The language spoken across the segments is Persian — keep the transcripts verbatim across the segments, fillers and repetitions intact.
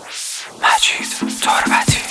مجید تربتی.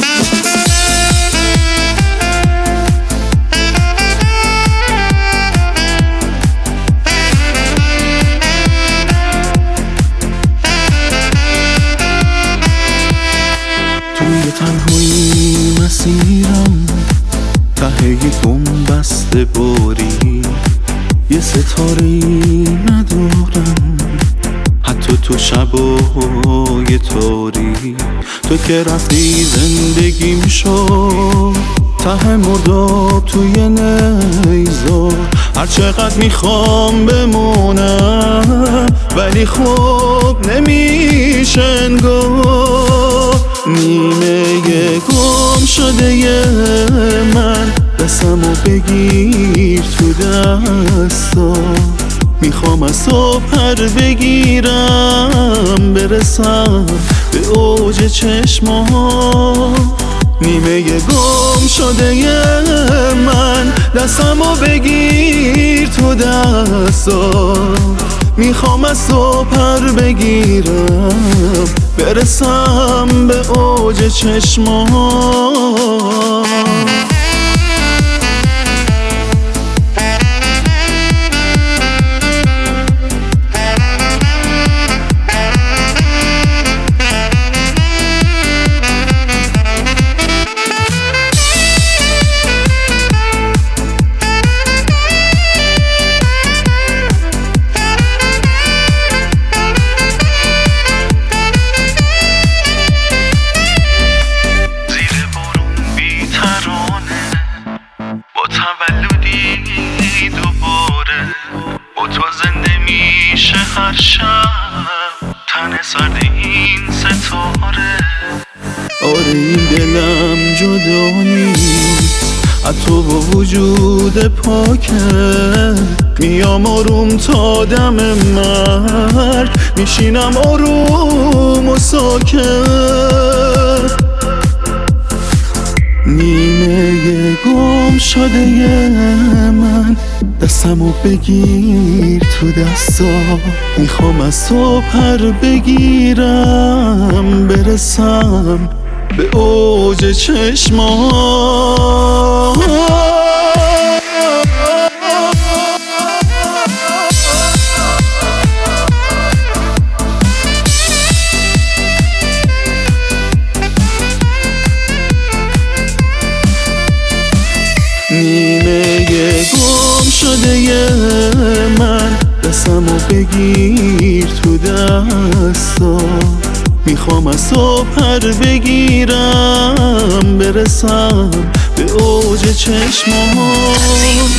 توی تنهایی مسیرم، ته یک بسته باری، یه ستاره‌ای ندارم حتی تو شبای تاری. تو که رفتی زندگیم شد ته مرداب توی نیزار. هر چقدر میخوام بمونم ولی خب نمیشه انگار. نیمه گم شده ی من دستمو بگیر تو دستا. میخوام از تو پر بگیرم برسم به اوج چشمها. نیمه گم شده ی من دستمو بگیر تو دستا. میخوام از تو پر بگیرم برسم به اوج چشمها. هر شب تن سرد این ستاره. آره این دلم جدا نیست از تو با وجود پاکه. میام آروم تا دم مرگ میشینم آروم و ساکت. نیمه گم شده ی من دستمو بگیر تو دستا. میخوام از تو پر بگیرم برسم به اوج چشمها. نیمه گم شده ی من دستمو بگیر تو دستا. میخوام از تو پر بگیرم برسم به اوج چشمها.